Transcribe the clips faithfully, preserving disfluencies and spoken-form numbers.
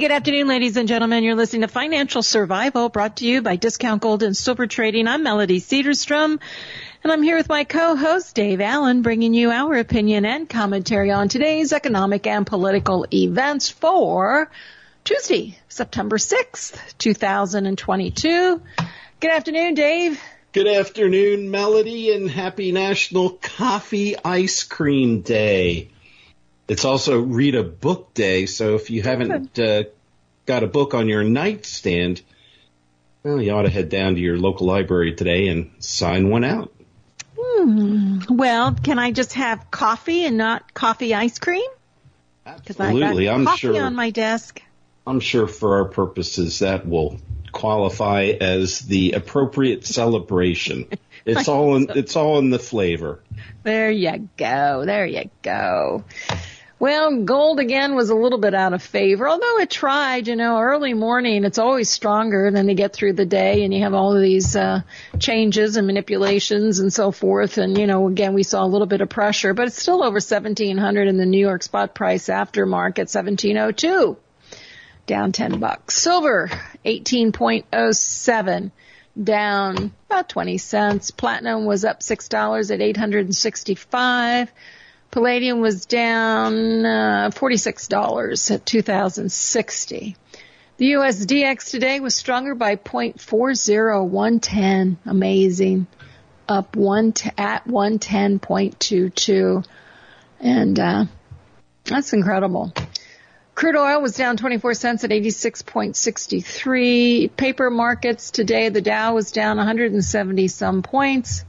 Good afternoon, ladies and gentlemen. You're listening to Financial Survival, brought to you by Discount Gold and Silver Trading. I'm Melody Cedarstrom, and I'm here with my co-host, Dave Allen, bringing you our opinion and commentary on today's economic and political events for Tuesday, September sixth, two thousand twenty-two. Good afternoon, Dave. Good afternoon, Melody, and happy National Coffee Ice Cream Day. It's also Read a Book Day, so if you haven't uh, got a book on your nightstand, well, you ought to head down to your local library today and sign one out. Hmm. Well, can I just have coffee and not coffee ice cream? Absolutely. I got I'm coffee sure, on my desk. I'm sure for our purposes that will qualify as the appropriate celebration. It's all in, it's all in the flavor. There you go. There you go. Well, gold again was a little bit out of favor, although it tried. You know, early morning, it's always stronger, and then you get through the day and you have all of these uh, changes and manipulations and so forth. And, you know, again, we saw a little bit of pressure, but it's still over seventeen hundred in the New York spot price after market, seventeen oh two, down ten bucks. Silver, eighteen oh seven, down about twenty cents. Platinum was up six dollars at eight hundred sixty-five. Palladium was down uh, forty-six dollars at two thousand sixty. The U S D X today was stronger by zero point four zero one ten. Amazing. Up one t- at one ten point two two. And uh, that's incredible. Crude oil was down twenty-four cents at eighty-six point six three. Paper markets today, the Dow was down one hundred seventy some points.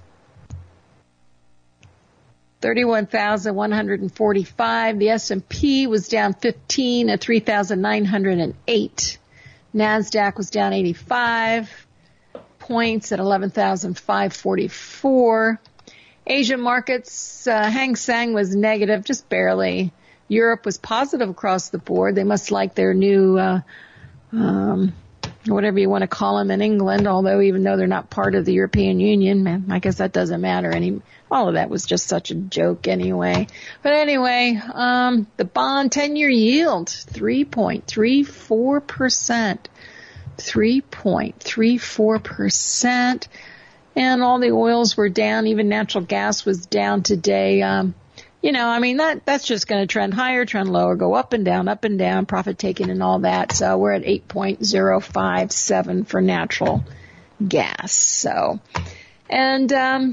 thirty-one thousand one hundred forty-five. The S and P was down fifteen at three thousand nine hundred eight. NASDAQ was down eighty-five points at eleven thousand five hundred forty-four. Asian markets, uh, Hang Seng was negative, just barely. Europe was positive across the board. They must like their new, uh, um, whatever you want to call them in England, although even though they're not part of the European Union, man, I guess that doesn't matter any. All of that was just such a joke anyway. But anyway, um, the bond ten-year yield, three point three four percent. three point three four percent. And all the oils were down. Even natural gas was down today. Um, you know, I mean, that that's just going to trend higher, trend lower, go up and down, up and down, profit taking and all that. So we're at eight point oh five seven for natural gas. So, and, um,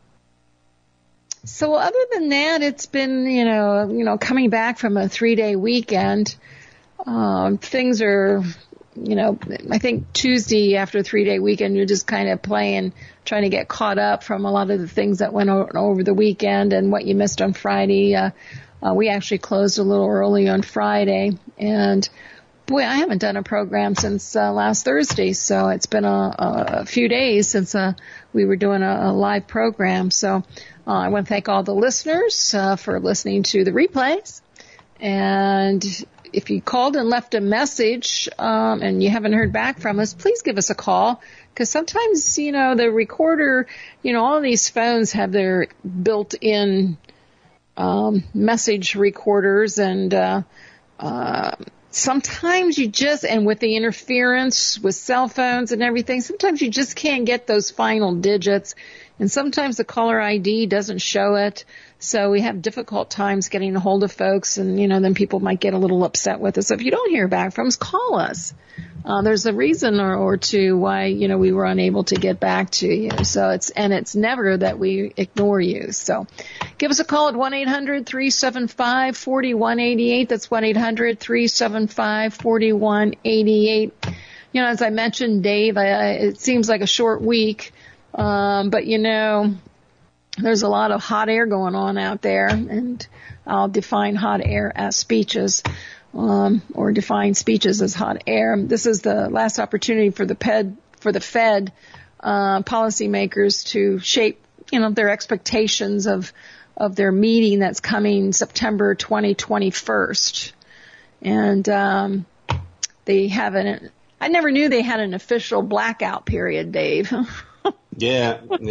so other than that, it's been, you know, you know, coming back from a three-day weekend, um, things are, you know, I think Tuesday after a three-day weekend, you're just kind of playing, trying to get caught up from a lot of the things that went o- over the weekend and what you missed on Friday. Uh, uh, we actually closed a little early on Friday, and boy, I haven't done a program since uh, last Thursday, so it's been a, a few days since uh, we were doing a, a live program. So uh, I want to thank all the listeners uh, for listening to the replays. And if you called and left a message um, and you haven't heard back from us, please give us a call, because sometimes, you know, the recorder, you know, all these phones have their built-in um, message recorders, and uh, uh, sometimes you just, and with the interference with cell phones and everything, sometimes you just can't get those final digits, and sometimes the caller I D doesn't show it. So we have difficult times getting a hold of folks, and, you know, then people might get a little upset with us. So if you don't hear back from us, call us. Uh, there's a reason or, or two why, you know, we were unable to get back to you. So it's, and it's never that we ignore you. So give us a call at one eight hundred three seven five four one eight eight. That's one eight hundred three seven five four one eight eight. You know, as I mentioned, Dave, I, it seems like a short week, um, but, you know, there's a lot of hot air going on out there, and I'll define hot air as speeches, um, or define speeches as hot air. This is the last opportunity for the Fed, for the Fed uh, policymakers to shape, you know, their expectations of of their meeting that's coming September twenty twenty-one. And um, they have an. I never knew they had an official blackout period, Dave. Yeah. Yep.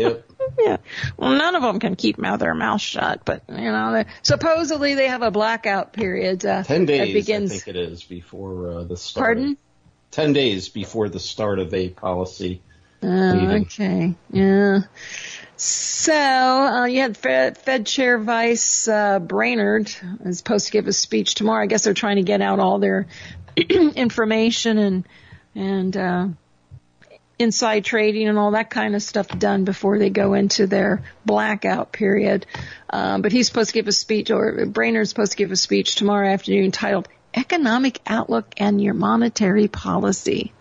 Yeah. Well, none of them can keep their mouth shut, but, you know, they, supposedly they have a blackout period. Uh, Ten days, that begins, I think it is, before uh, the start. Pardon? Of, ten days before the start of a policy Oh, meeting. okay. Yeah. So, uh, you had Fed, Fed Chair Vice uh, Brainerd is supposed to give a speech tomorrow. I guess they're trying to get out all their information and, and, uh, inside trading and all that kind of stuff done before they go into their blackout period. Um, but he's supposed to give a speech, or Brainerd's supposed to give a speech tomorrow afternoon titled Economic Outlook and Your Monetary Policy.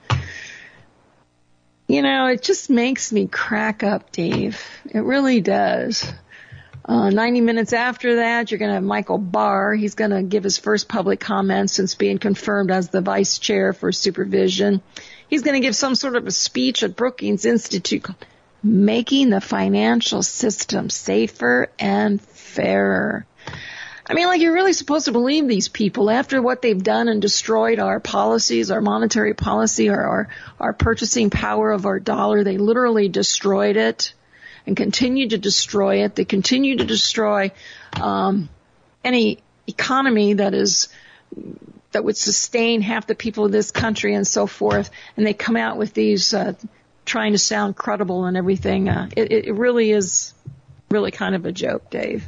You know, it just makes me crack up, Dave. It really does. Uh, ninety minutes after that, you're going to have Michael Barr. He's going to give his first public comments since being confirmed as the vice chair for supervision. He's going to give some sort of a speech at Brookings Institute called Making the Financial System Safer and Fairer. I mean, like, you're really supposed to believe these people after what they've done and destroyed our policies, our monetary policy, our, our, our purchasing power of our dollar. They literally destroyed it and continue to destroy it. They continue to destroy um, any economy that is that would sustain half the people of this country and so forth. And they come out with these uh, trying to sound credible and everything. Uh, it, it really is really kind of a joke, Dave.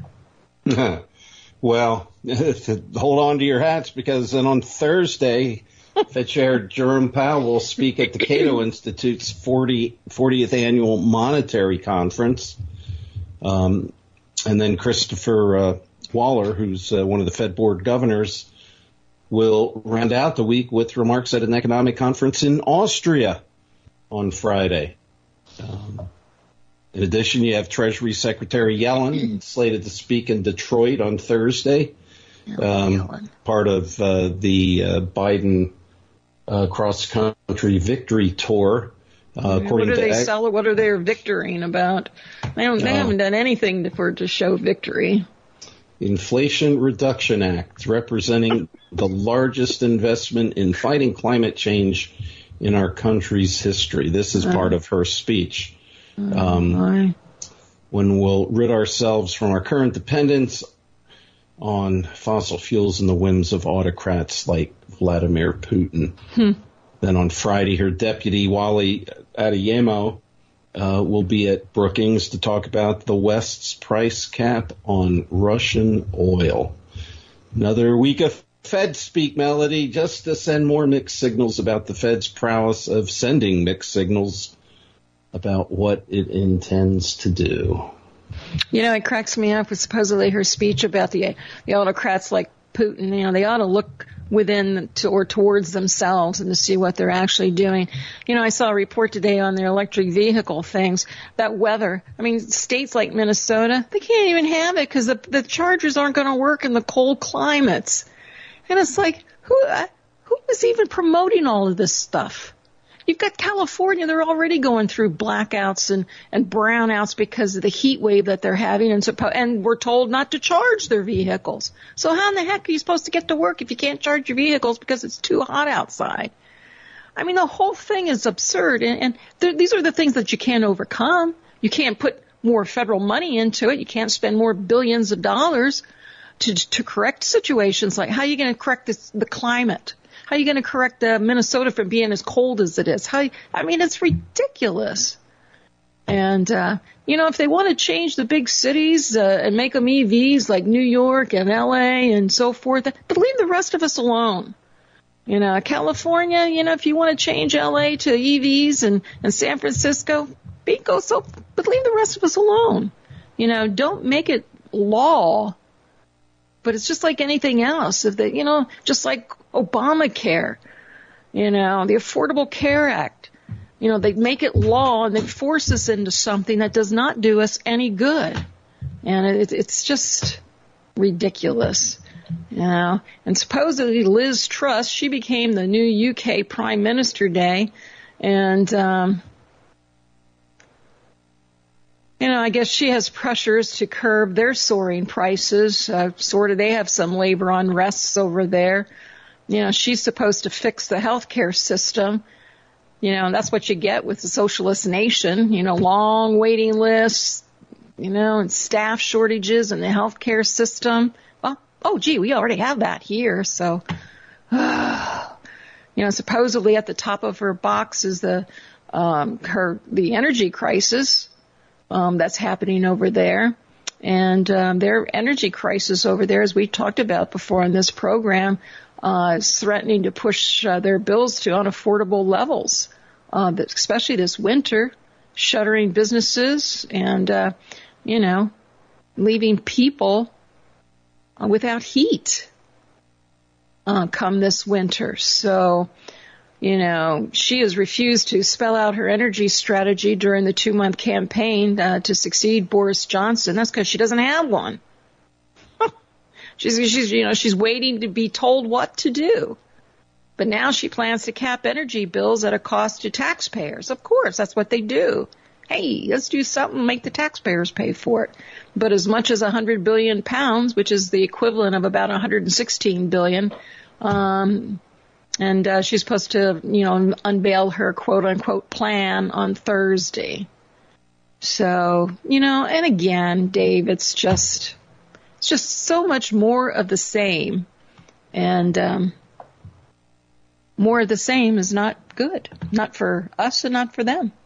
Well, hold on to your hats, because then on Thursday, Fed Chair Jerome Powell will speak at the Cato Institute's fortieth Annual Monetary Conference. Um, and then Christopher uh, Waller, who's uh, one of the Fed Board governors, will round out the week with remarks at an economic conference in Austria on Friday. Um, in addition, you have Treasury Secretary Yellen slated to speak in Detroit on Thursday, um, part of uh, the uh, Biden uh, cross-country victory tour. Uh, what are they Ag- sell? What are they victorying about? They, don't, they uh, haven't done anything to, for to show victory. Inflation Reduction Act, representing the largest investment in fighting climate change in our country's history. This is part of her speech. Um, when we'll rid ourselves from our current dependence on fossil fuels and the whims of autocrats like Vladimir Putin. Hmm. Then on Friday, her deputy, Wally Adeyemo, uh, will be at Brookings to talk about the West's price cap on Russian oil. Another week of Fed speak, Melody, just to send more mixed signals about the Fed's prowess of sending mixed signals about what it intends to do. You know, it cracks me up with supposedly her speech about the the autocrats like Putin. You know, they ought to look within to, or towards themselves and to see what they're actually doing. You know, I saw a report today on their electric vehicle things, that weather. I mean, states like Minnesota, they can't even have it because the, the chargers aren't going to work in the cold climates. And it's like, who uh, who is even promoting all of this stuff? You've got California, they're already going through blackouts and, and brownouts because of the heat wave that they're having, and, suppo- and we're told not to charge their vehicles. So how in the heck are you supposed to get to work if you can't charge your vehicles because it's too hot outside? I mean, the whole thing is absurd, and, and these are the things that you can't overcome. You can't put more federal money into it. You can't spend more billions of dollars to to correct situations like how are you going to correct this, the climate? How are you going to correct uh, Minnesota from being as cold as it is? How, I mean, it's ridiculous. And, uh, you know, if they want to change the big cities uh, and make them E Vs like New York and L A and so forth, but leave the rest of us alone. You know, California, you know, if you want to change L A to E Vs and, and San Francisco, bingo, so, but leave the rest of us alone. You know, don't make it law. But it's just like anything else. If they, you know, just like Obamacare, you know, the Affordable Care Act, you know, they make it law and they force us into something that does not do us any good. And it, it's just ridiculous, you know. And supposedly Liz Truss, she became the new U K Prime Minister today. And, um, you know, I guess she has pressures to curb their soaring prices. Uh, sort of, they have some labor unrests over there. You know, she's supposed to fix the healthcare system. You know, that's what you get with the socialist nation, you know, long waiting lists, you know, and staff shortages in the healthcare system. Well, oh, gee, we already have that here. So, uh, you know, supposedly at the top of her box is the, um, her, the energy crisis, um, that's happening over there. And, um, their energy crisis over there, as we talked about before in this program, uh, is threatening to push uh, their bills to unaffordable levels, uh, especially this winter, shuttering businesses and, uh, you know, leaving people uh, without heat uh, come this winter. So, you know, she has refused to spell out her energy strategy during the two-month campaign uh, to succeed Boris Johnson. That's because she doesn't have one. she's, she's, you know, she's waiting to be told what to do. But now she plans to cap energy bills at a cost to taxpayers. Of course, that's what they do. Hey, let's do something, make the taxpayers pay for it. But as much as one hundred billion pounds, which is the equivalent of about one hundred sixteen billion, um, and uh, she's supposed to, you know, unveil her quote-unquote plan on Thursday. So, you know, and again, Dave, it's just, it's just so much more of the same. And um, more of the same is not good, not for us and not for them.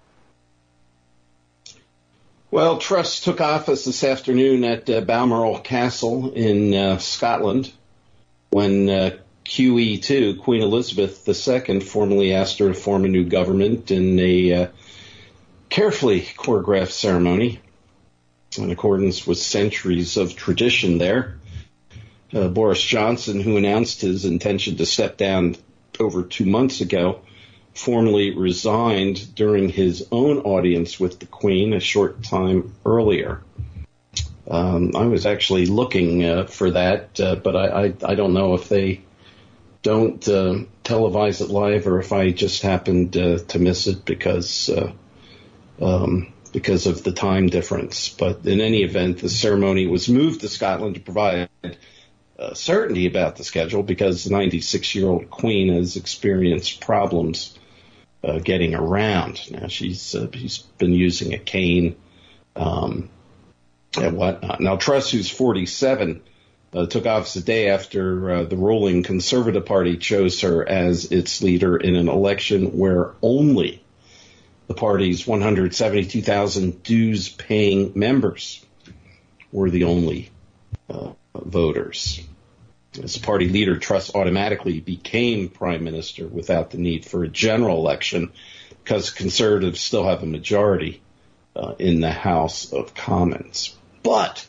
Well, Truss took office this afternoon at uh, Balmoral Castle in uh, Scotland when uh, Q E two, Queen Elizabeth the Second, formally asked her to form a new government in a uh, carefully choreographed ceremony in accordance with centuries of tradition there. Uh, Boris Johnson, who announced his intention to step down over two months ago, formally resigned during his own audience with the Queen a short time earlier. Um, I was actually looking uh, for that, uh, but I, I, I don't know if they don't uh, televise it live or if I just happened uh, to miss it because uh, um, because of the time difference. But in any event, the ceremony was moved to Scotland to provide uh, certainty about the schedule because the ninety-six-year-old Queen has experienced problems Uh, getting around. Now she's uh, she's been using a cane um, and whatnot. Now Truss, who's forty-seven, uh, took office a day after uh, the ruling Conservative Party chose her as its leader in an election where only the party's one hundred seventy-two thousand dues-paying members were the only uh, voters. As a party leader, Truss automatically became prime minister without the need for a general election because conservatives still have a majority uh, in the House of Commons. But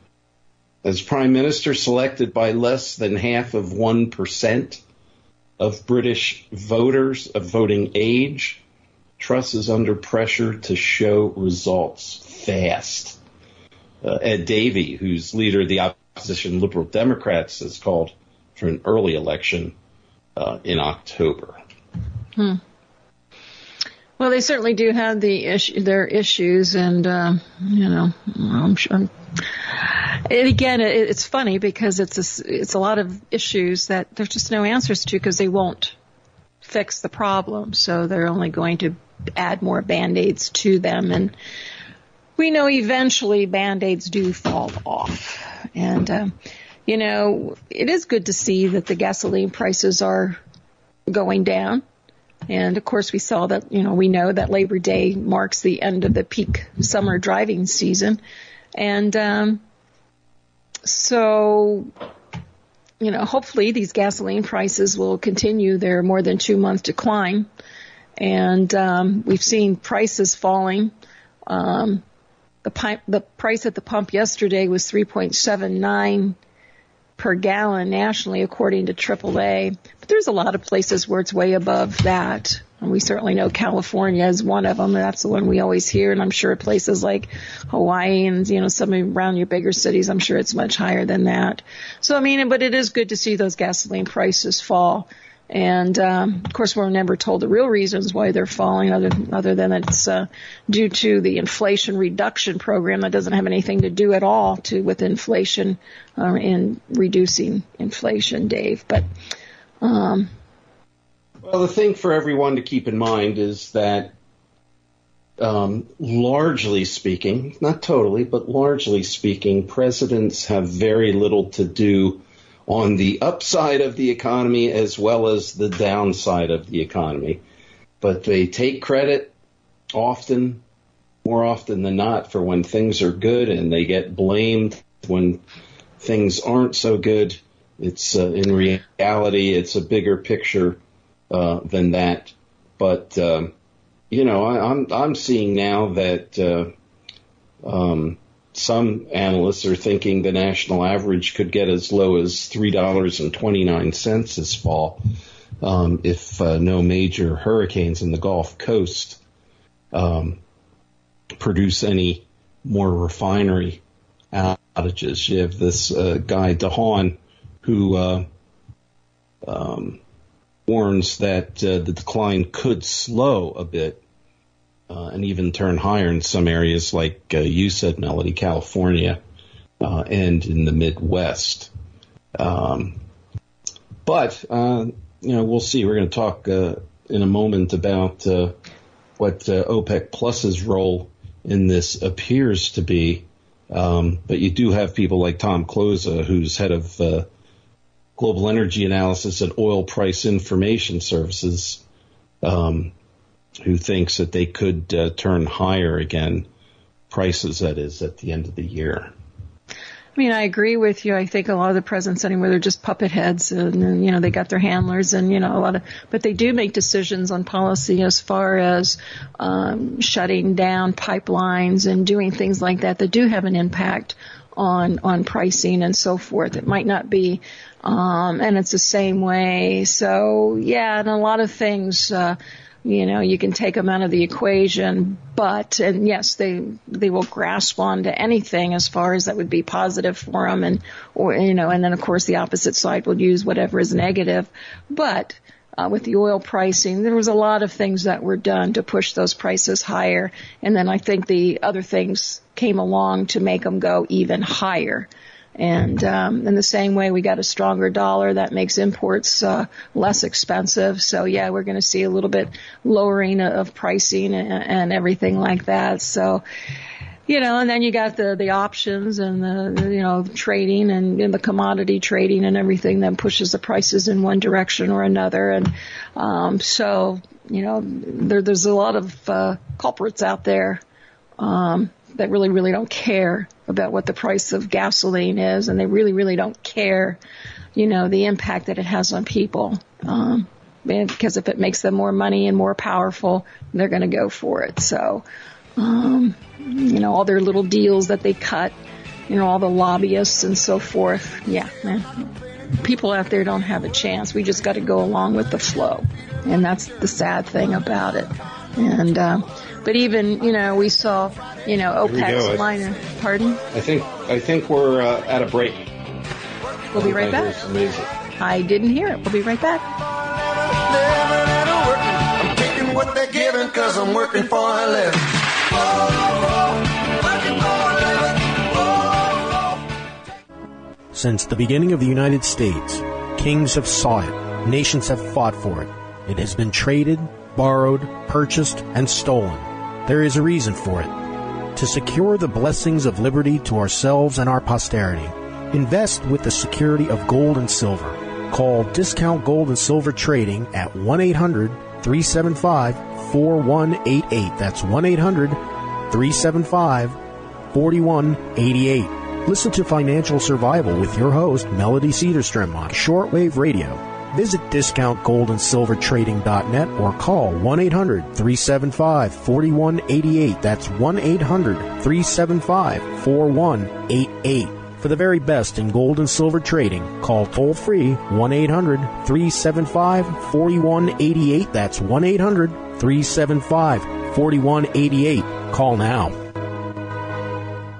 as prime minister selected by less than half of one percent of British voters of voting age, Truss is under pressure to show results fast. Uh, Ed Davey, who's leader of the opposition Liberal Democrats, has called for an early election uh, in October. Hmm. Well, they certainly do have the issue, their issues, and uh, you know, I'm sure. I'm, and again, it, it's funny because it's a, it's a lot of issues that there's just no answers to because they won't fix the problem, so they're only going to add more Band-Aids to them, and we know eventually Band-Aids do fall off. And, um, you know, it is good to see that the gasoline prices are going down. And, of course, we saw that, you know, we know that Labor Day marks the end of the peak summer driving season. And um, so, you know, hopefully these gasoline prices will continue their more than two-month decline. And um, we've seen prices falling. Um The, pipe, the price at the pump yesterday was three point seven nine per gallon nationally, according to triple A. But there's a lot of places where it's way above that. And we certainly know California is one of them. That's the one we always hear. And I'm sure places like Hawaii and, you know, some around your bigger cities, I'm sure it's much higher than that. So, I mean, but it is good to see those gasoline prices fall. And, um, of course, we're never told the real reasons why they're falling other, other than it's uh, due to the Inflation Reduction Program that doesn't have anything to do at all to with inflation uh, and reducing inflation, Dave. But, um, Well, the thing for everyone to keep in mind is that, um, largely speaking, not totally, but largely speaking, presidents have very little to do on the upside of the economy as well as the downside of the economy. But they take credit often, more often than not, for when things are good, and they get blamed when things aren't so good. It's uh, in reality, it's a bigger picture uh, than that. But um, you know, I, I'm I'm seeing now that uh, um, some analysts are thinking the national average could get as low as three dollars and twenty nine cents this fall um, if uh, no major hurricanes in the Gulf Coast um, produce any more refinery outages. You have this uh, guy DeHaan who uh, um, warns that uh, the decline could slow a bit uh, and even turn higher in some areas like uh, you said, Melody, California, uh, and in the Midwest. Um, but, uh, you know, we'll see. We're going to talk uh, in a moment about uh, what uh, OPEC Plus's role in this appears to be. Um, but you do have people like Tom Kloza, who's head of uh, global energy analysis at Oil Price Information Services, um, who thinks that they could uh, turn higher again, prices, that is, at the end of the year. I mean, I agree with you. I think a lot of the presidents anyway, they're just puppet heads, and, you know, they got their handlers, and, you know, a lot of, but they do make decisions on policy as far as um, shutting down pipelines and doing things like that that do have an impact on on pricing and so forth. It might not be, um, and it's the same way. So, yeah, and a lot of things, uh, you know, you can take them out of the equation, but, and yes, they, they will grasp onto anything as far as that would be positive for them, and, or, you know, and then of course the opposite side will use whatever is negative. But, uh, with the oil pricing, there was a lot of things that were done to push those prices higher. And then I think the other things came along to make them go even higher. And um, in the same way, we got a stronger dollar that makes imports uh, less expensive. So, yeah, we're going to see a little bit lowering of pricing and, and everything like that. So, you know, and then you got the, the options and the, you know, trading and, and the commodity trading and everything that pushes the prices in one direction or another. And um, so, you know, there, there's a lot of uh, culprits out there um, that really, really don't care about what the price of gasoline is, and they really, really don't care, you know, the impact that it has on people. Um, because if it makes them more money and more powerful, they're going to go for it. So, um, you know, all their little deals that they cut, you know, all the lobbyists and so forth. Yeah, man. People out there don't have a chance. We just got to go along with the flow. And that's the sad thing about it. And, uh, but even, you know, we saw, you know, OPEC's line. Pardon? I think I think we're uh, at a break. We'll be right back. I didn't hear it. We'll be right back. I'm taking what they're giving because I'm working for a living. Since the beginning of the United States, kings have sought it, nations have fought for it. It has been traded, borrowed, purchased, and stolen. There is a reason for it. To secure the blessings of liberty to ourselves and our posterity, invest with the security of gold and silver. Call Discount Gold and Silver Trading at one eight hundred three seven five four one eight eight. That's one eight hundred three seven five four one eight eight. Listen to Financial Survival with your host, Melody Cedarstrom, on shortwave radio. Visit discount gold and silver trading dot net or call one eight hundred three seven five four one eight eight. That's one eight hundred three seven five four one eight eight. For the very best in gold and silver trading, call toll-free one eight hundred three seven five four one eight eight. That's one eight hundred three seven five four one eight eight. Call now.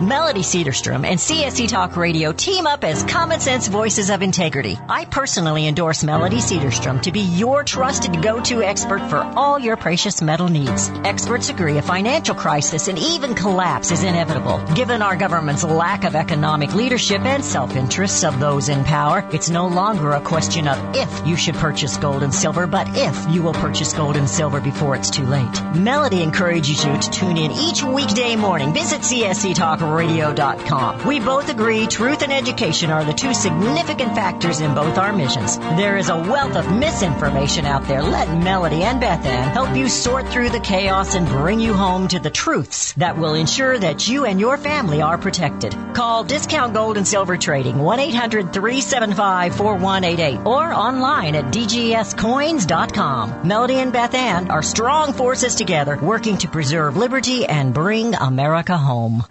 Melody Cedarstrom and C S C Talk Radio team up as common sense voices of integrity. I personally endorse Melody Cedarstrom to be your trusted go-to expert for all your precious metal needs. Experts agree a financial crisis and even collapse is inevitable. Given our government's lack of economic leadership and self-interests of those in power, it's no longer a question of if you should purchase gold and silver, but if you will purchase gold and silver before it's too late. Melody encourages you to tune in each weekday morning. Visit C S C talk radio dot com. We both agree truth and education are the two significant factors in both our missions. There is a wealth of misinformation out there. Let Melody and Beth Ann help you sort through the chaos and bring you home to the truths that will ensure that you and your family are protected. Call Discount Gold and Silver Trading, one eight hundred three seven five four one eight eight, or online at d g s coins dot com. Melody and Beth Ann are strong forces together, working to preserve liberty and bring America home.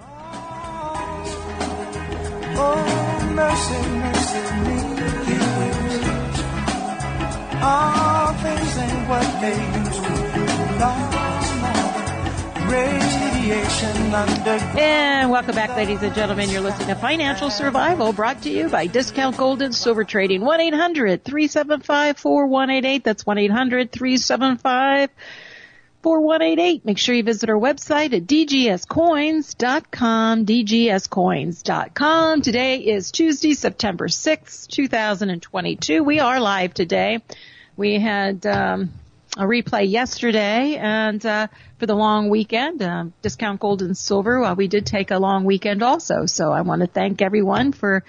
Oh, mercy, mercy me. All things ain't what they used to be. Radiation under. And welcome back, ladies and gentlemen. You're listening to Financial Survival, brought to you by Discount Gold and Silver Trading. one eight hundred three seven five four one eight eight. That's one eight hundred three seven five four one eight eight. Make sure you visit our website at d g s coins dot com, d g s coins dot com. Today is Tuesday, September sixth, two thousand twenty-two. We are live today. We had um, a replay yesterday, and uh, for the long weekend, um, Discount Gold and Silver, uh, we did take a long weekend also. So I want to thank everyone for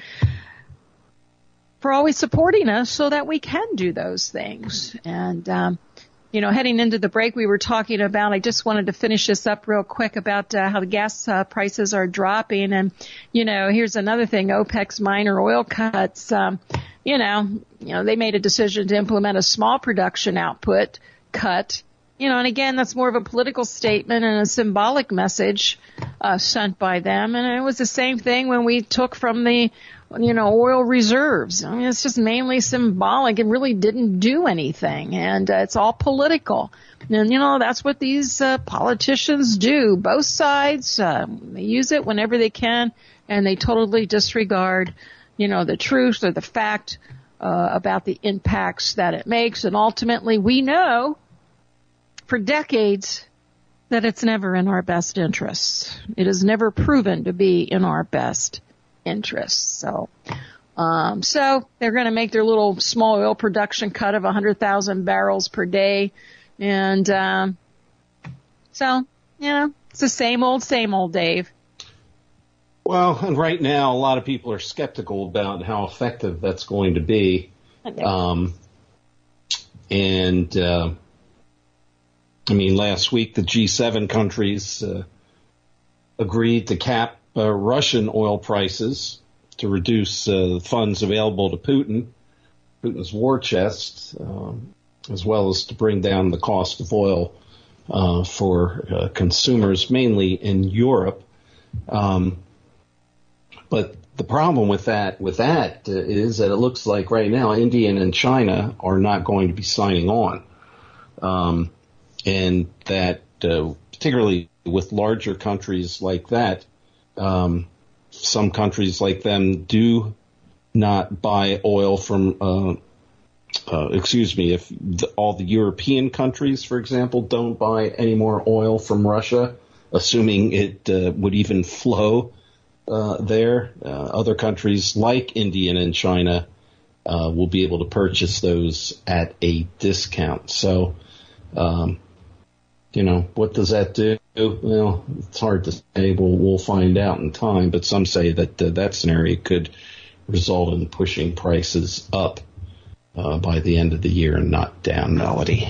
for always supporting us so that we can do those things. And um You know, heading into the break, we were talking about, I just wanted to finish this up real quick about uh, how the gas uh, prices are dropping. And, you know, here's another thing, OPEC's minor oil cuts. Um, you know, you know, they made a decision to implement a small production output cut. You know, and again, that's more of a political statement and a symbolic message uh, sent by them. And it was the same thing when we took from the, you know, oil reserves. I mean, it's just mainly symbolic. It really didn't do anything. And uh, it's all political. And, you know, that's what these uh, politicians do. Both sides, uh, they use it whenever they can, and they totally disregard, you know, the truth or the fact uh, about the impacts that it makes. And ultimately, we know for decades that it's never in our best interests. It is never proven to be in our best interests. So, um, so they're going to make their little small oil production cut of one hundred thousand barrels per day. And, um, so, you know, it's the same old, same old, Dave. Well, and right now, a lot of people are skeptical about how effective that's going to be. Um, and, uh, I mean, last week the G seven countries uh, agreed to cap uh, Russian oil prices to reduce uh, funds available to Putin, Putin's war chest, um, as well as to bring down the cost of oil uh, for uh, consumers, mainly in Europe. Um, but the problem with that, with that uh, is that it looks like right now India and China are not going to be signing on. Um, And that, uh, particularly with larger countries like that, um, some countries like them do not buy oil from, uh, uh, excuse me, if the, all the European countries, for example, don't buy any more oil from Russia, assuming it uh, would even flow uh, there, uh, other countries like India and China uh, will be able to purchase those at a discount. So, um, You know, what does that do? Well, it's hard to say. We'll, we'll find out in time. But some say that uh, that scenario could result in pushing prices up uh, by the end of the year and not down, Melody.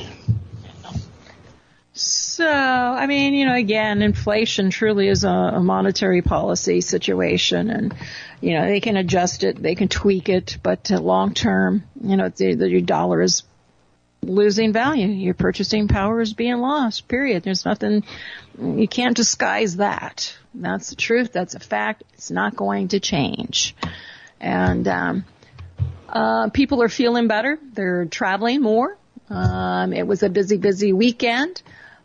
So, I mean, you know, again, inflation truly is a, a monetary policy situation. And, you know, they can adjust it. They can tweak it. But uh, long term, you know, the, the, your dollar is losing value. Your purchasing power is being lost, period. There's nothing, you can't disguise that. That's the truth. That's a fact. It's not going to change. And um, uh, people are feeling better. They're traveling more. Um, it was a busy, busy weekend.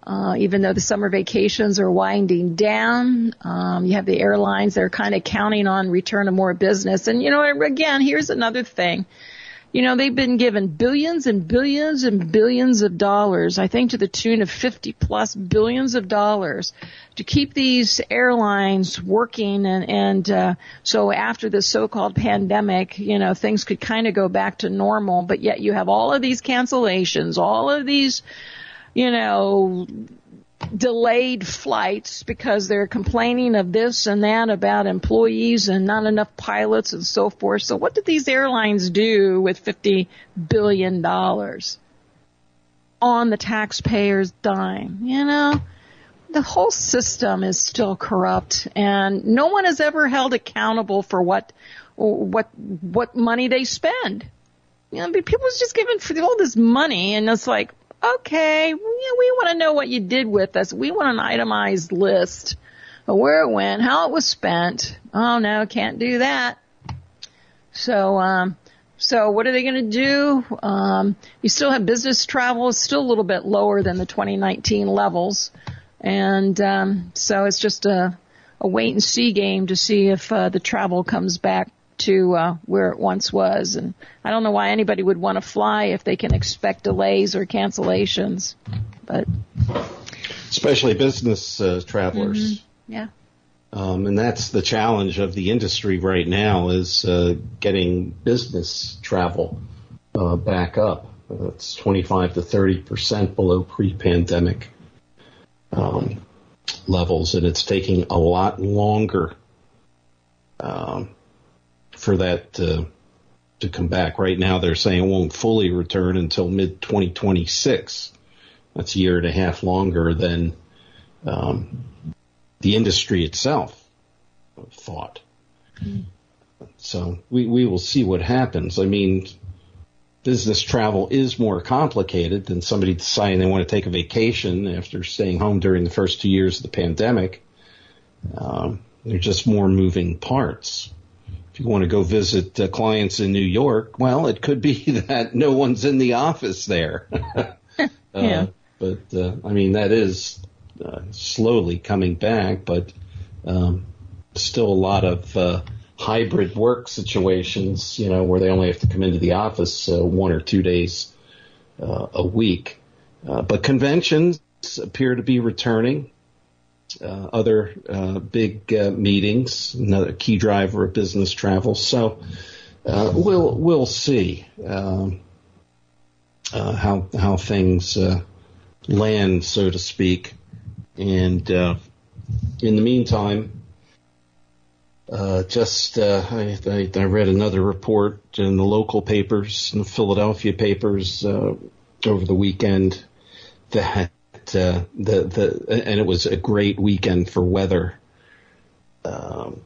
Uh, even though the summer vacations are winding down, um, you have the airlines that are kind of counting on return to more business. And, you know, again, here's another thing. You know, they've been given billions and billions and billions of dollars, I think to the tune of fifty plus billions of dollars to keep these airlines working. And, and uh, so after the so-called pandemic, you know, things could kind of go back to normal. But yet you have all of these cancellations, all of these, you know, delayed flights because they're complaining of this and that about employees and not enough pilots and so forth. So what did these airlines do with fifty billion dollars on the taxpayers' dime? You know, the whole system is still corrupt, and no one is ever held accountable for what what what money they spend. You know, people are just given all this money, and it's like, okay, we, we want to know what you did with us. We want an itemized list of where it went, how it was spent. Oh, no, can't do that. So, um, so what are they going to do? Um, you still have business travel. It's still a little bit lower than the twenty nineteen levels. And um, so it's just a, a wait-and-see game to see if uh, the travel comes back to uh, where it once was. And I don't know why anybody would want to fly if they can expect delays or cancellations. But especially business uh, travelers. Mm-hmm. Yeah. Um, and that's the challenge of the industry right now is uh, getting business travel uh, back up. Uh, it's twenty-five to thirty percent below pre-pandemic um, levels, and it's taking a lot longer um, for that to, to come back. Right now they're saying it won't fully return until mid twenty twenty-six. That's a year and a half longer than um, the industry itself thought. Mm. So we, we will see what happens. I mean, business travel is more complicated than somebody deciding they want to take a vacation after staying home during the first two years of the pandemic. Um, there are just more moving parts. If you want to go visit uh, clients in New York, well, it could be that no one's in the office there. uh, yeah. But, uh, I mean, that is uh, slowly coming back, but um, still a lot of uh, hybrid work situations, you know, where they only have to come into the office uh, one or two days uh, a week. Uh, but conventions appear to be returning. Uh, other uh, big uh, meetings, another key driver of business travel. So uh, we'll we'll see um, uh, how how things uh, land, so to speak. And uh, in the meantime, uh, just uh, I, I, I read another report in the local papers, in the Philadelphia papers, uh, over the weekend that. Uh, the the and it was a great weekend for weather. Um,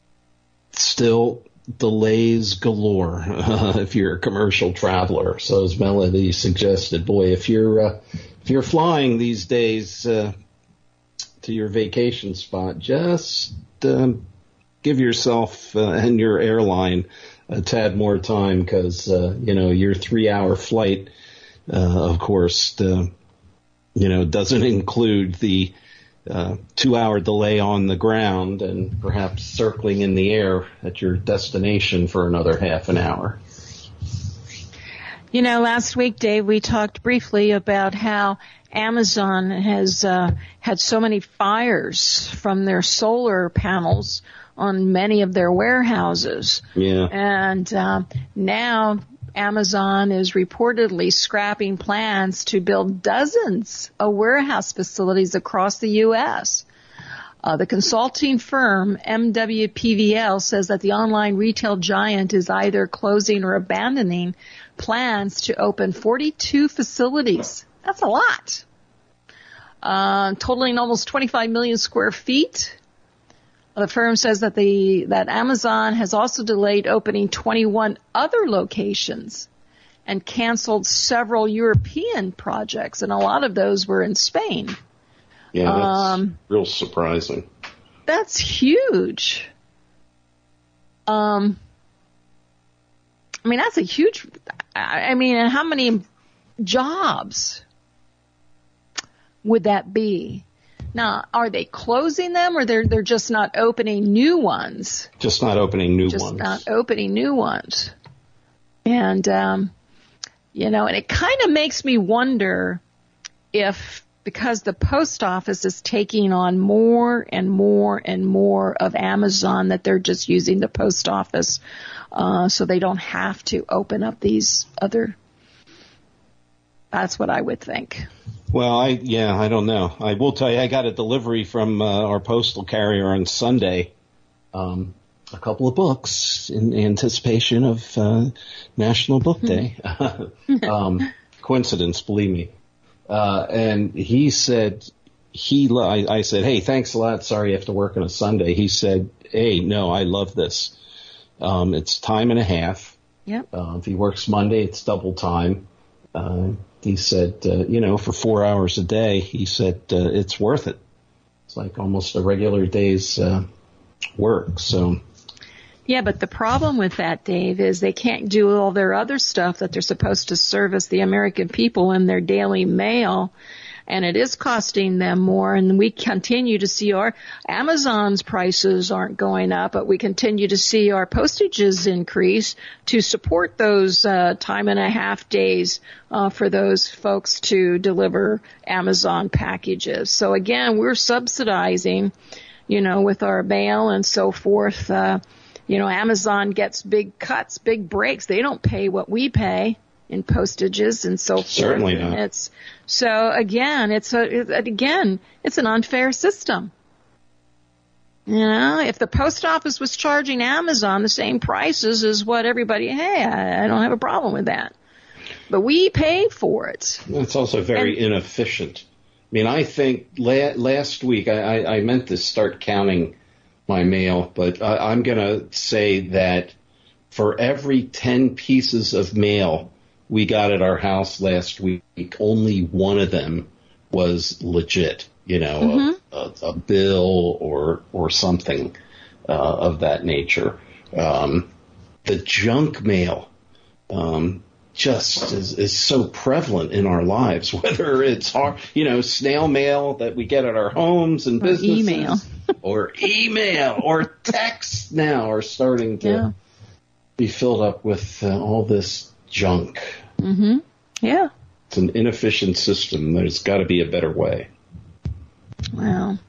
still delays galore uh, if you're a commercial traveler. So as Melody suggested, boy, if you're uh, if you're flying these days uh, to your vacation spot, just um, give yourself uh, and your airline a tad more time because uh, you know your three-hour flight, uh, of course. The, You know, doesn't include the uh, two-hour delay on the ground and perhaps circling in the air at your destination for another half an hour. You know, last week, Dave, we talked briefly about how Amazon has uh, had so many fires from their solar panels on many of their warehouses. Yeah. And uh, now Amazon is reportedly scrapping plans to build dozens of warehouse facilities across the U S. Uh, the consulting firm M W P V L says that the online retail giant is either closing or abandoning plans to open forty-two facilities. That's a lot. Uh, totaling almost twenty-five million square feet. The firm says that the that Amazon has also delayed opening twenty-one other locations and canceled several European projects, and a lot of those were in Spain. Yeah, that's um, real surprising. That's huge. Um, I mean, that's a huge. I, I mean, and how many jobs would that be? Now, are they closing them, or they're they're just not opening new ones? Just not opening new just ones. Just not opening new ones. And, um, you know, and it kind of makes me wonder if, because the post office is taking on more and more and more of Amazon, that they're just using the post office uh, so they don't have to open up these other. That's what I would think. Well, I yeah, I don't know. I will tell you, I got a delivery from uh, our postal carrier on Sunday. Um, a couple of books in anticipation of uh, National Book Day. um, coincidence, believe me. Uh, and he said, he, I, I said, hey, thanks a lot. Sorry you have to work on a Sunday. He said, hey, no, I love this. Um, it's time and a half. Yep. Uh, if he works Monday, it's double time. Uh, he said, uh, you know, for four hours a day, he said, uh, it's worth it. It's like almost a regular day's uh, work. So. Yeah, but the problem with that, Dave, is they can't do all their other stuff that they're supposed to service the American people in their daily mail, and it is costing them more. And we continue to see our Amazon's prices aren't going up, but we continue to see our postages increase to support those uh, time and a half days uh, for those folks to deliver Amazon packages. So again, we're subsidizing, you know, with our mail and so forth. Uh, You know, Amazon gets big cuts, big breaks. They don't pay what we pay in postages and so forth. Certainly not. And it's, so again, it's a, it, again, it's an unfair system. You know, if the post office was charging Amazon the same prices as what everybody, hey, I, I don't have a problem with that. But we pay for it. It's also very and, inefficient. I mean, I think la- last week I, I, I meant to start counting my mail, but I, I'm going to say that for every ten pieces of mail we got at our house last week, only one of them was legit, you know, mm-hmm. a, a, a bill or or something uh, of that nature. Um, the junk mail um, just is, is so prevalent in our lives, whether it's hard, you know, snail mail that we get at our homes and or businesses. Email. Or email or text now are starting to yeah. be filled up with uh, all this junk. Mm-hmm. Yeah. It's an inefficient system. There's got to be a better way. Well,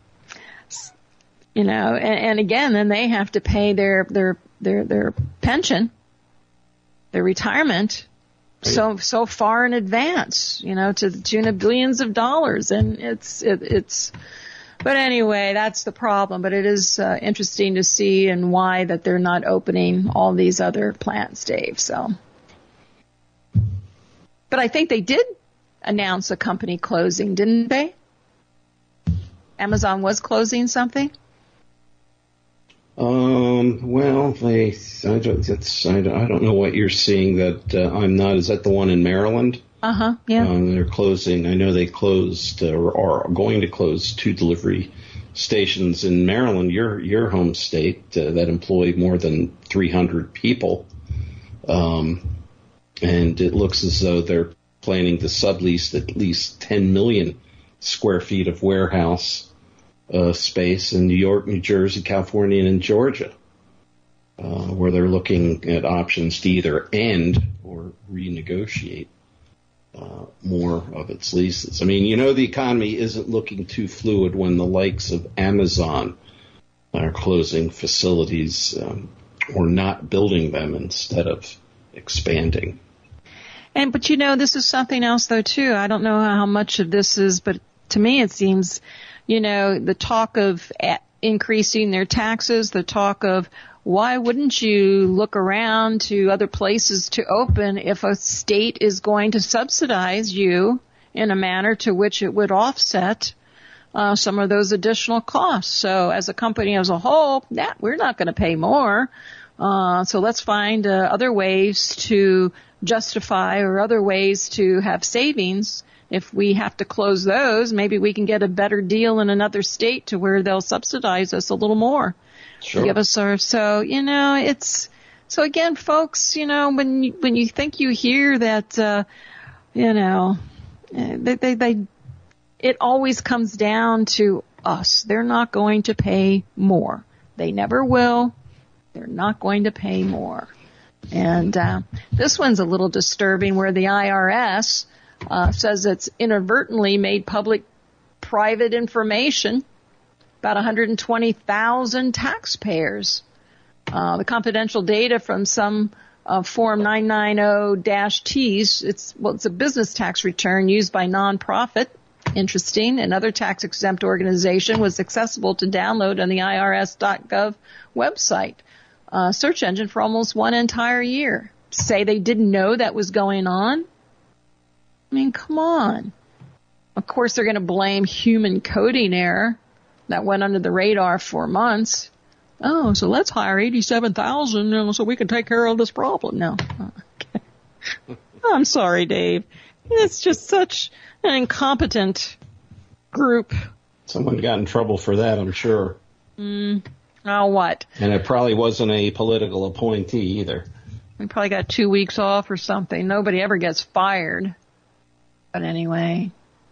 you know, and, and again, then they have to pay their their their their pension, their retirement, right. so so far in advance. You know, to the tune of billions of dollars, and it's it, it's. But anyway, that's the problem. But it is uh, interesting to see and why that they're not opening all these other plants, Dave. So, but I think they did announce a company closing, didn't they? Amazon was closing something. Um. Well, they. I don't. It's. I don't, I don't know what you're seeing that uh, I'm not. Is that the one in Maryland? Uh-huh, yeah. Um, they're closing. I know they closed uh, or are going to close two delivery stations in Maryland, your your home state, uh, that employ more than three hundred people. Um, and it looks as though they're planning to sublease at least ten million square feet of warehouse uh, space in New York, New Jersey, California, and in Georgia, uh, where they're looking at options to either end or renegotiate Uh, more of its leases. I mean, you know, the economy isn't looking too fluid when the likes of Amazon are closing facilities um, or not building them instead of expanding. And but you know, this is something else though too. I don't know how much of this is, but to me it seems, you know, the talk of increasing their taxes, the talk of why wouldn't you look around to other places to open if a state is going to subsidize you in a manner to which it would offset uh, some of those additional costs? So as a company as a whole, yeah, we're not going to pay more. Uh, so let's find uh, other ways to justify or other ways to have savings. If we have to close those, maybe we can get a better deal in another state to where they'll subsidize us a little more. Sure. Give us our, so, you know, it's, so again, folks, you know, when you, when you think you hear that, uh, you know, they, they, they, it always comes down to us. They're not going to pay more. They never will. They're not going to pay more. And uh, this one's a little disturbing, where the I R S uh, says it's inadvertently made public private information about one hundred twenty thousand taxpayers. Uh, the confidential data from some uh, Form nine ninety T's, it's, well, it's a business tax return used by nonprofit, interesting, another tax-exempt organization, was accessible to download on the I R S dot gov website. Uh, search engine for almost one entire year. Say they didn't know that was going on? I mean, come on. Of course, they're going to blame human coding error that went under the radar for months. Oh, so let's hire eighty-seven thousand you know, so we can take care of this problem. No. Okay. I'm sorry, Dave. It's just such an incompetent group. Someone got in trouble for that, I'm sure. Mm. Oh, what? And it probably wasn't a political appointee either. We probably got two weeks off or something. Nobody ever gets fired. But anyway.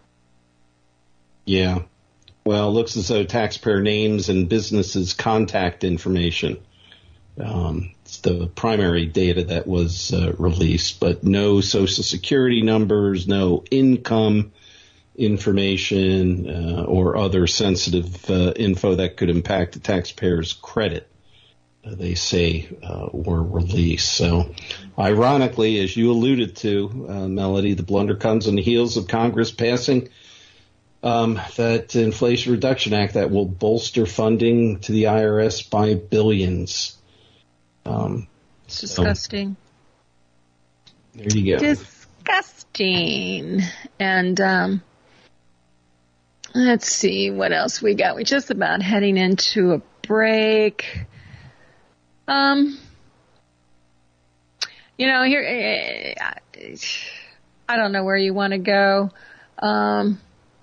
Yeah. Well, it looks as though taxpayer names and businesses' contact information. Um, it's the primary data that was uh, released, but no Social Security numbers, no income information uh, or other sensitive uh, info that could impact the taxpayer's credit, uh, they say, uh, were released. So, ironically, as you alluded to, uh, Melody, the blunder comes on the heels of Congress passing um, that Inflation Reduction Act that will bolster funding to the I R S by billions. Um, it's disgusting. So, there you go. Disgusting. And, um, let's see what else we got. We're just about heading into a break. Um, you know, here, I don't know where you want to go. Um,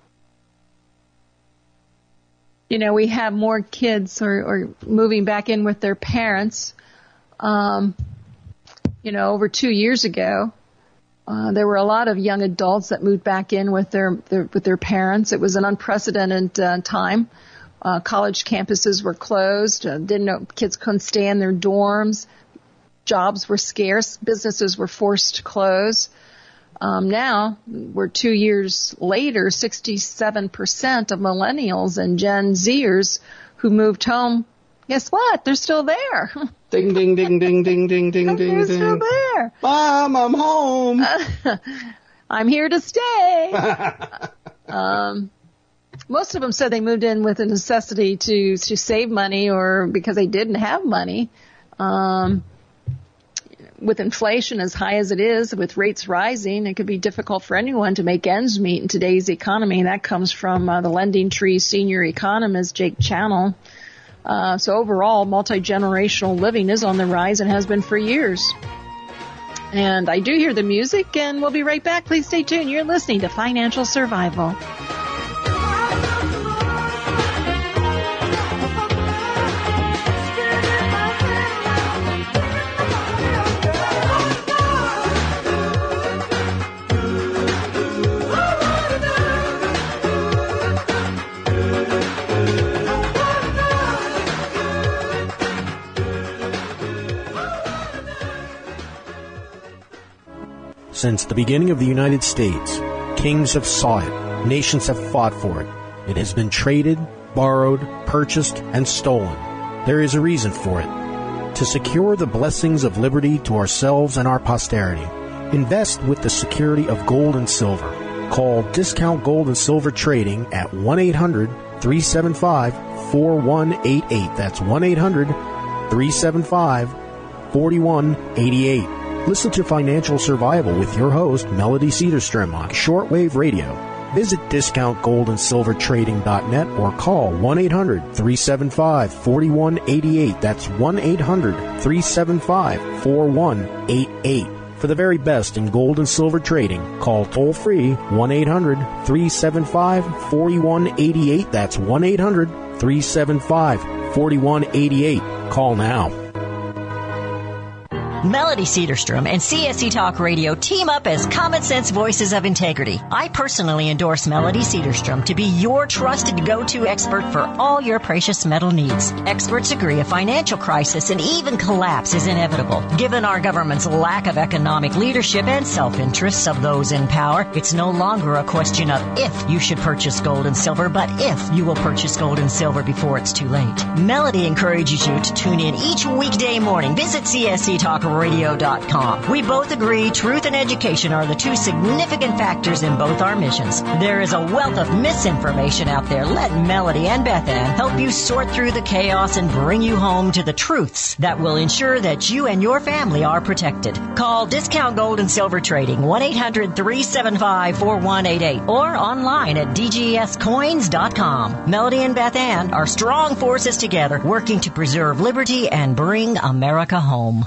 you know, we have more kids or, or moving back in with their parents. Um, you know, over two years ago, Uh, there were a lot of young adults that moved back in with their, their with their parents. It was an unprecedented uh, time. Uh, college campuses were closed. Uh, didn't know kids couldn't stay in their dorms. Jobs were scarce. Businesses were forced to close. Um, now we're two years later. sixty-seven percent of millennials and Gen Zers who moved home. Guess what? They're still there. Ding, ding, ding, ding, ding, ding, ding, ding, They're ding. still there. Mom, I'm home. Uh, I'm here to stay. um, most of them said they moved in with a necessity to, to save money or because they didn't have money. Um, with inflation as high as it is, with rates rising, it could be difficult for anyone to make ends meet in today's economy. And that comes from uh, the Lending Tree senior economist, Jake Channel. Uh, so overall, multi-generational living is on the rise and has been for years. And I do hear the music, and we'll be right back. Please stay tuned. You're listening to Financial Survival. Since the beginning of the United States, kings have sought it, nations have fought for it. It has been traded, borrowed, purchased, and stolen. There is a reason for it. To secure the blessings of liberty to ourselves and our posterity, invest with the security of gold and silver. Call Discount Gold and Silver Trading at one eight hundred three seven five four one eight eight. That's one eight hundred three seven five four one eight eight. Listen to Financial Survival with your host, Melody Cedarstrom, on shortwave radio. Visit discount gold and silver trading dot net or call one eight hundred three seven five four one eight eight. That's one eight hundred three seven five four one eight eight. For the very best in gold and silver trading, call toll-free one eight hundred three seven five four one eight eight. That's one eight hundred three seven five four one eight eight. Call now. Melody Cedarstrom and C S C Talk Radio team up as common sense voices of integrity. I personally endorse Melody Cedarstrom to be your trusted go-to expert for all your precious metal needs. Experts agree a financial crisis and even collapse is inevitable. Given our government's lack of economic leadership and self-interests of those in power, it's no longer a question of if you should purchase gold and silver, but if you will purchase gold and silver before it's too late. Melody encourages you to tune in each weekday morning. Visit C S C Talk radio dot com. We both agree truth and education are the two significant factors in both our missions. There is a wealth of misinformation out there. Let Melody and Beth Ann help you sort through the chaos and bring you home to the truths that will ensure that you and your family are protected. Call Discount Gold and Silver Trading, one eight hundred three seven five four one eight eight, or online at d g s coins dot com. Melody and Beth Ann are strong forces together, working to preserve liberty and bring America home.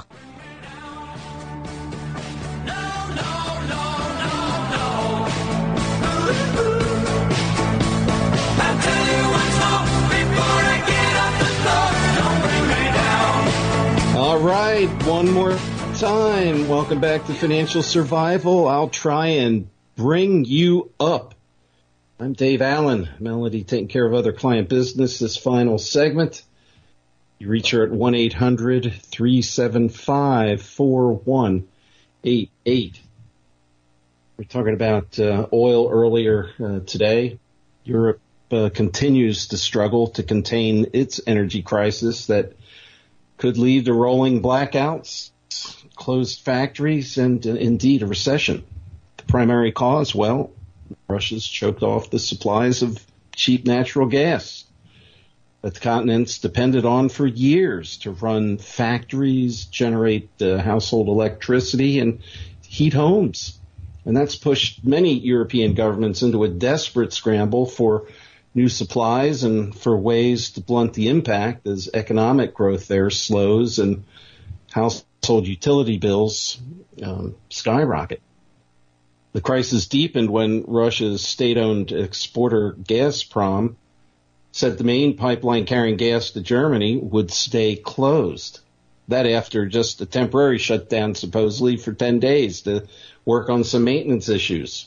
All right, one more time. Welcome back to Financial Survival. I'll try and bring you up. I'm Dave Allen. Melody taking care of other client business this final segment. You reach her at one eight hundred three seven five four one eight eight. We're talking about uh, oil earlier uh, today. Europe uh, continues to struggle to contain its energy crisis that could lead to rolling blackouts, closed factories, and uh, indeed a recession. The primary cause, well, Russia's choked off the supplies of cheap natural gas that the continent's depended on for years to run factories, generate uh, household electricity, and heat homes. And that's pushed many European governments into a desperate scramble for new supplies and for ways to blunt the impact as economic growth there slows and household utility bills um, skyrocket. The crisis deepened when Russia's state-owned exporter Gazprom said the main pipeline carrying gas to Germany would stay closed. That after just a temporary shutdown, supposedly, for ten days to work on some maintenance issues.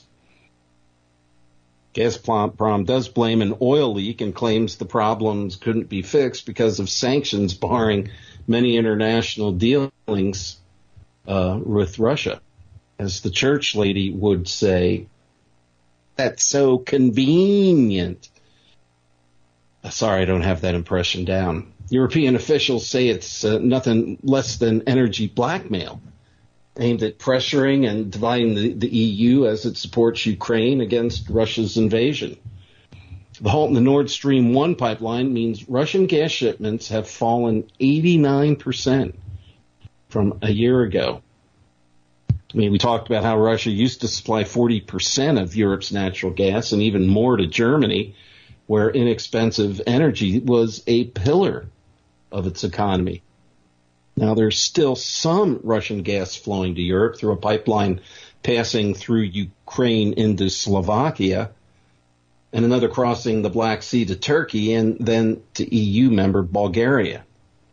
Gazprom does blame an oil leak and claims the problems couldn't be fixed because of sanctions barring many international dealings uh, with Russia. As the church lady would say, that's so convenient. Sorry, I don't have that impression down. European officials say it's uh, nothing less than energy blackmail, aimed at pressuring and dividing the, the E U as it supports Ukraine against Russia's invasion. The halt in the Nord Stream one pipeline means Russian gas shipments have fallen eighty-nine percent from a year ago. I mean, we talked about how Russia used to supply forty percent of Europe's natural gas and even more to Germany, where inexpensive energy was a pillar of its economy. Now, there's still some Russian gas flowing to Europe through a pipeline passing through Ukraine into Slovakia, and another crossing the Black Sea to Turkey and then to E U member Bulgaria.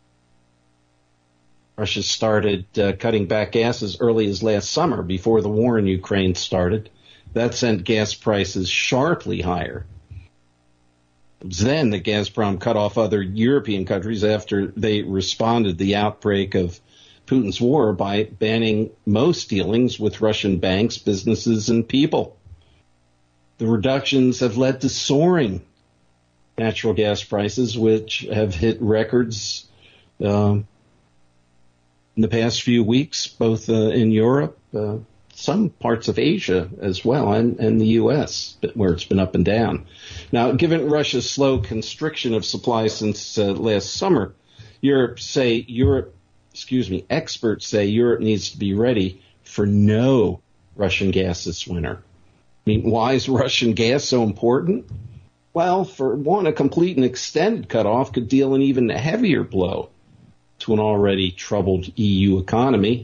Russia started uh, cutting back gas as early as last summer before the war in Ukraine started. That sent gas prices sharply higher. It was then that Gazprom cut off other European countries after they responded to the outbreak of Putin's war by banning most dealings with Russian banks, businesses, and people. The reductions have led to soaring natural gas prices, which have hit records uh, in the past few weeks, both uh, in Europe, uh, some parts of Asia as well, and, and the U S, where it's been up and down. Now, given Russia's slow constriction of supply since uh, last summer, Europe say Europe, excuse me, experts say Europe needs to be ready for no Russian gas this winter. I mean, why is Russian gas so important? Well, for one, a complete and extended cutoff could deal an even heavier blow to an already troubled E U economy.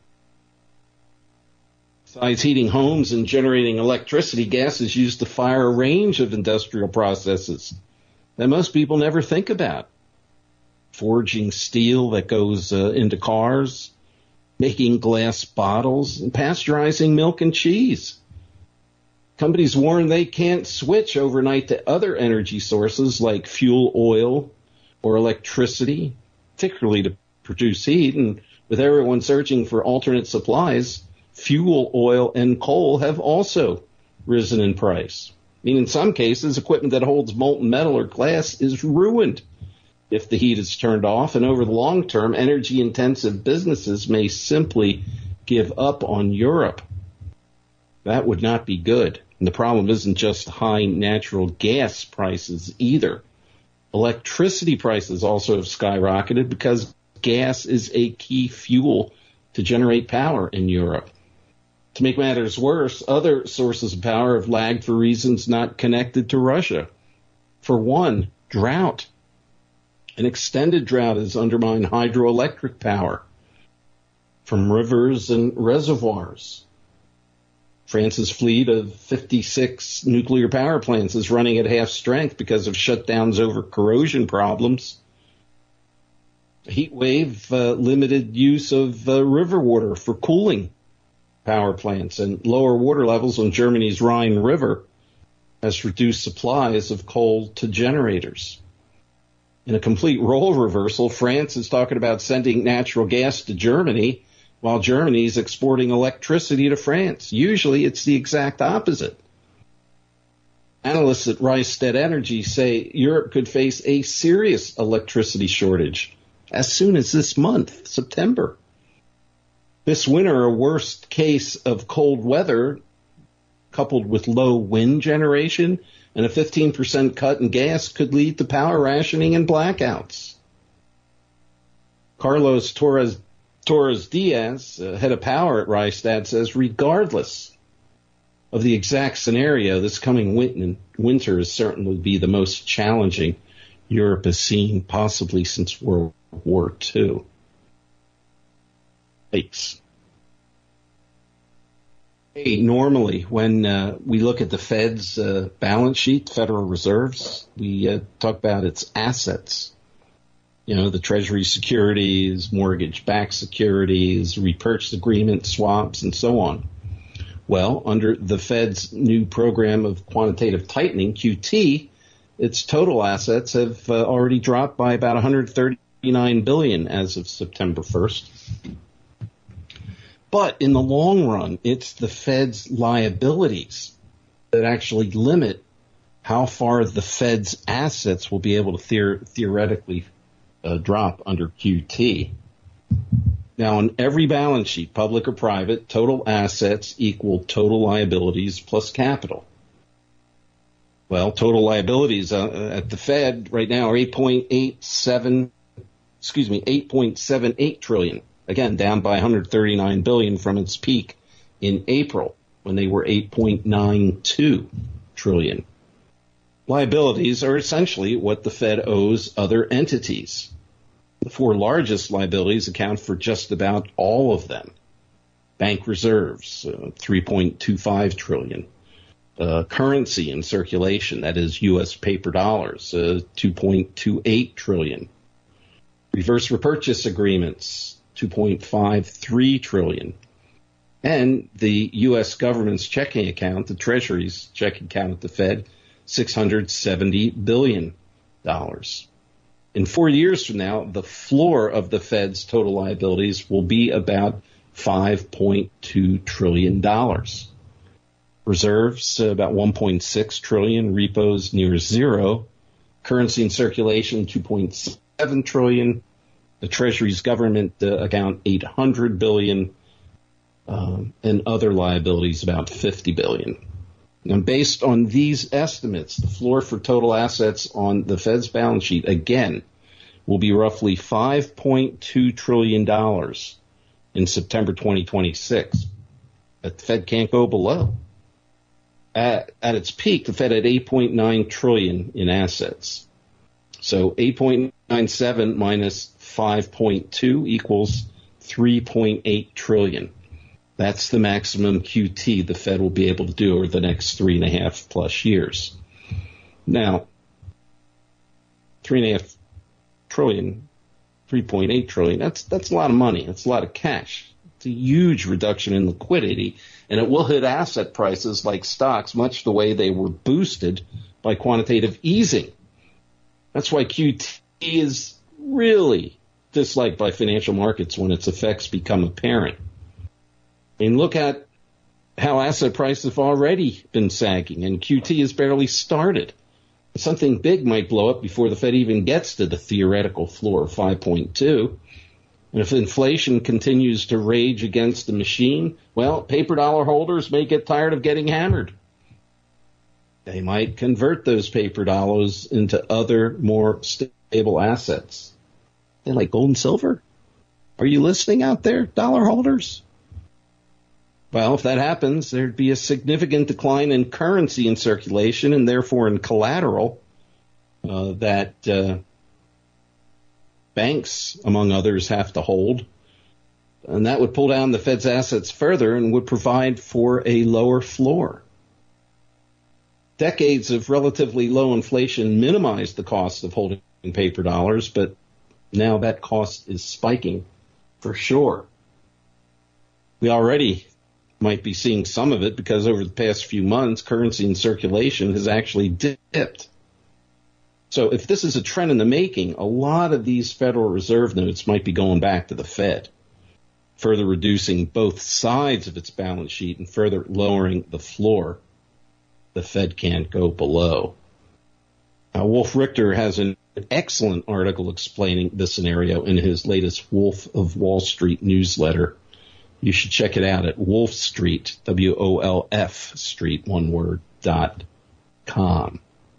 Besides heating homes and generating electricity, gas is used to fire a range of industrial processes that most people never think about. Forging steel that goes uh, into cars, making glass bottles, and pasteurizing milk and cheese. Companies warn they can't switch overnight to other energy sources like fuel oil or electricity, particularly to produce heat. And with everyone searching for alternate supplies, fuel oil and coal have also risen in price. I mean, in some cases, equipment that holds molten metal or glass is ruined if the heat is turned off, and over the long term, energy-intensive businesses may simply give up on Europe. That would not be good. And the problem isn't just high natural gas prices either. Electricity prices also have skyrocketed because gas is a key fuel to generate power in Europe. To make matters worse, other sources of power have lagged for reasons not connected to Russia. For one, drought. An extended drought has undermined hydroelectric power from rivers and reservoirs. France's fleet of fifty-six nuclear power plants is running at half strength because of shutdowns over corrosion problems. A heat wave uh, limited use of uh, river water for cooling power plants, and lower water levels on Germany's Rhine River has reduced supplies of coal to generators. In a complete role reversal, France is talking about sending natural gas to Germany while Germany is exporting electricity to France. Usually it's the exact opposite. Analysts at Rystad Energy say Europe could face a serious electricity shortage as soon as this month, September. This winter, a worst case of cold weather coupled with low wind generation and a fifteen percent cut in gas could lead to power rationing and blackouts. Carlos Torres, Torres Diaz, uh, head of power at Rystad, says regardless of the exact scenario, this coming win- winter is certainly be the most challenging Europe has seen possibly since World War Two. Thanks. Hey, normally when uh, we look at the Fed's uh, balance sheet, Federal Reserves, we uh, talk about its assets. You know, the Treasury securities, mortgage-backed securities, repurchase agreements, swaps, and so on. Well, under the Fed's new program of quantitative tightening, Q T, its total assets have uh, already dropped by about one hundred thirty-nine billion dollars as of September first. But in the long run, it's the Fed's liabilities that actually limit how far the Fed's assets will be able to theor- theoretically uh, drop under Q T. Now, on every balance sheet, public or private, total assets equal total liabilities plus capital. Well, total liabilities uh, at the Fed right now are eight point eight seven, excuse me, eight point seven eight trillion. Again, down by one hundred thirty-nine billion dollars from its peak in April when they were eight point nine two trillion. Liabilities are essentially what the Fed owes other entities. The four largest liabilities account for just about all of them. Bank reserves, uh, three point two five trillion. Uh, currency in circulation, that is U S paper dollars, uh, two point two eight trillion. Reverse repurchase agreements, two point five three trillion. And the U S government's checking account, the Treasury's checking account at the Fed, six hundred seventy billion dollars. In four years from now, the floor of the Fed's total liabilities will be about five point two trillion dollars. Reserves, uh, about one point six trillion dollars. Repos near zero. Currency in circulation, two point seven trillion dollars. The Treasury's government uh, account, eight hundred billion dollars. Um, and other liabilities, about fifty billion dollars. And based on these estimates, the floor for total assets on the Fed's balance sheet, again, will be roughly five point two trillion dollars in September twenty twenty-six. But the Fed can't go below. At, at its peak, the Fed had eight point nine trillion dollars in assets. So eight point nine seven minus five point two equals three point eight trillion dollars. That's the maximum Q T the Fed will be able to do over the next three and a half plus years. Now, three and a half trillion, three point eight trillion, that's, that's a lot of money. That's a lot of cash. It's a huge reduction in liquidity, and it will hit asset prices like stocks much the way they were boosted by quantitative easing. That's why Q T is really disliked by financial markets when its effects become apparent. I mean, look at how asset prices have already been sagging, and Q T has barely started. Something big might blow up before the Fed even gets to the theoretical floor of five point two. And if inflation continues to rage against the machine, well, paper dollar holders may get tired of getting hammered. They might convert those paper dollars into other, more stable assets. They like gold and silver? Are you listening out there, dollar holders? Well, if that happens, there'd be a significant decline in currency in circulation and therefore in collateral uh, that uh, banks, among others, have to hold. And that would pull down the Fed's assets further and would provide for a lower floor. Decades of relatively low inflation minimized the cost of holding paper dollars, but now that cost is spiking for sure. We already might be seeing some of it because over the past few months, currency in circulation has actually dipped. So if this is a trend in the making, a lot of these Federal Reserve notes might be going back to the Fed, further reducing both sides of its balance sheet and further lowering the floor. The Fed can't go below. Now, Wolf Richter has an excellent article explaining this scenario in his latest Wolf of Wall Street newsletter. You should check it out at Wolf Street, W O L F Street, one word, dot com.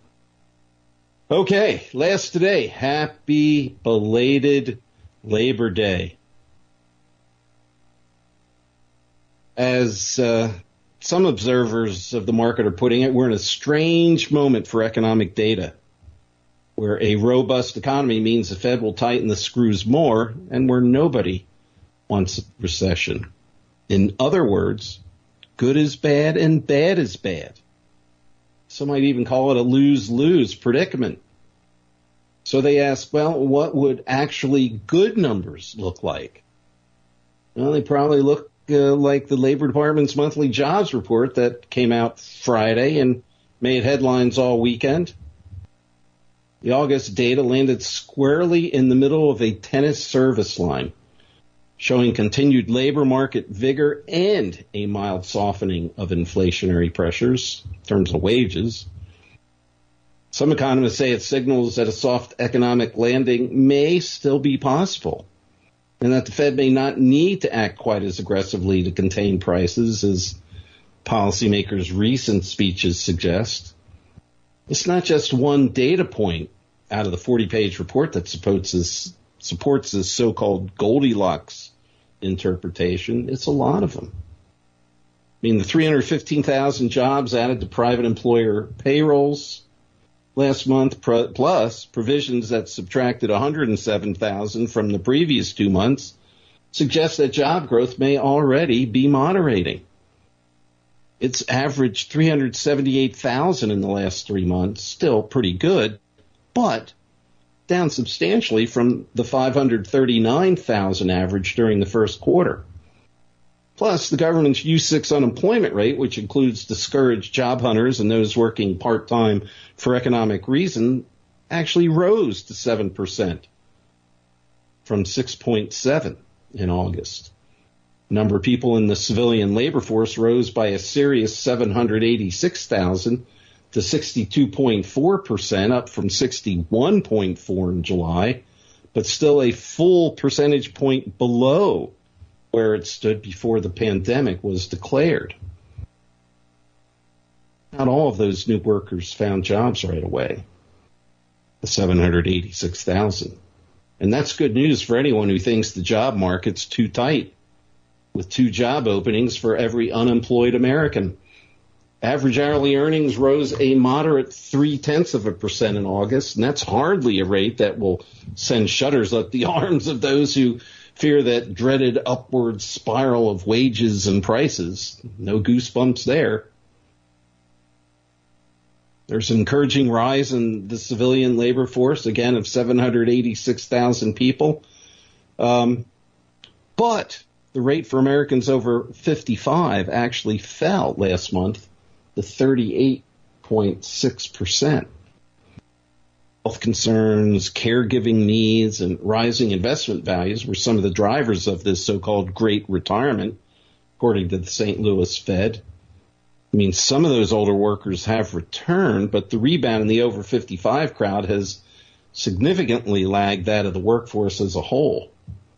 Okay, last today. Happy belated Labor Day. As uh, some observers of the market are putting it, we're in a strange moment for economic data, where a robust economy means the Fed will tighten the screws more, and where nobody wants a recession. In other words, good is bad and bad is bad. Some might even call it a lose-lose predicament. So they ask, well, what would actually good numbers look like? Well, they probably look uh, like the Labor Department's monthly jobs report that came out Friday and made headlines all weekend. The August data landed squarely in the middle of a tennis service line, showing continued labor market vigor and a mild softening of inflationary pressures in terms of wages. Some economists say it signals that a soft economic landing may still be possible, and that the Fed may not need to act quite as aggressively to contain prices as policymakers' recent speeches suggest. It's not just one data point out of the forty-page report that supports this, supports this so-called Goldilocks interpretation. It's a lot of them. I mean, the three hundred fifteen thousand jobs added to private employer payrolls last month, plus provisions that subtracted one hundred seven thousand from the previous two months, suggest that job growth may already be moderating. It's averaged three hundred seventy-eight thousand in the last three months, still pretty good, but down substantially from the five hundred thirty-nine thousand average during the first quarter. Plus, the government's U six unemployment rate, which includes discouraged job hunters and those working part-time for economic reason, actually rose to seven percent from six point seven in August. The number of people in the civilian labor force rose by a serious seven hundred eighty-six thousand to sixty-two point four percent, up from sixty-one point four in July, but still a full percentage point below where it stood before the pandemic was declared. Not all of those new workers found jobs right away, the seven hundred eighty-six thousand. And that's good news for anyone who thinks the job market's too tight, with two job openings for every unemployed American. Average hourly earnings rose a moderate three-tenths of a percent in August, and that's hardly a rate that will send shudders up the arms of those who fear that dreaded upward spiral of wages and prices. No goosebumps there. There's an encouraging rise in the civilian labor force, again, of seven hundred eighty-six thousand people. Um, but the rate for Americans over fifty-five actually fell last month to thirty-eight point six percent. Health concerns, caregiving needs, and rising investment values were some of the drivers of this so-called Great Retirement, according to the Saint Louis Fed. I mean, some of those older workers have returned, but the rebound in the over fifty-five crowd has significantly lagged that of the workforce as a whole.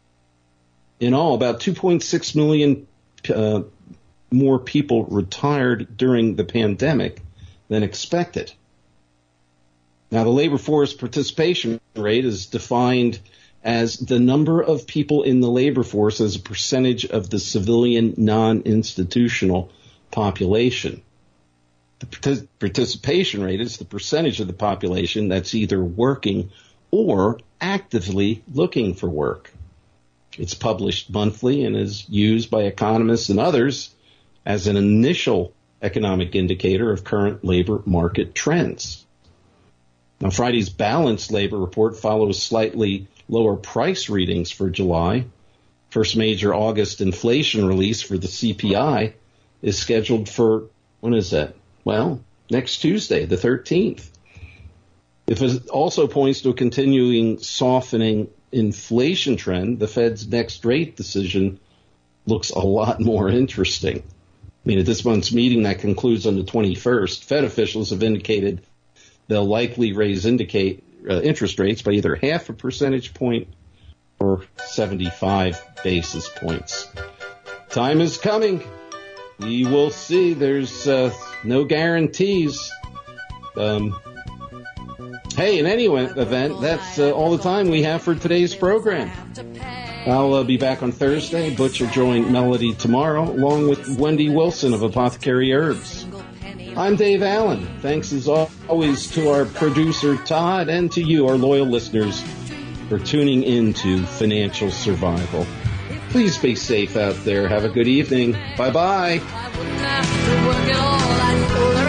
In all, about two point six million uh, more people retired during the pandemic than expected. Now, the labor force participation rate is defined as the number of people in the labor force as a percentage of the civilian non-institutional population. The participation rate is the percentage of the population that's either working or actively looking for work. It's published monthly and is used by economists and others as an initial economic indicator of current labor market trends. Now, Friday's balanced labor report follows slightly lower price readings for July. First major August inflation release for the C P I is scheduled for, when is that? Well, next Tuesday, the thirteenth. If it also points to a continuing softening inflation trend, the Fed's next rate decision looks a lot more interesting. I mean, at this month's meeting that concludes on the twenty-first, Fed officials have indicated they'll likely raise indicate uh, interest rates by either half a percentage point or seventy-five basis points. Time is coming. We will see. There's uh, no guarantees. Um, hey, in any event, that's uh, all the time we have for today's program. I'll uh, be back on Thursday. Butch will join Melody tomorrow, along with Wendy Wilson of Apothecary Herbs. I'm Dave Allen. Thanks as always to our producer, Todd, and to you, our loyal listeners, for tuning in to Financial Survival. Please be safe out there. Have a good evening. Bye-bye.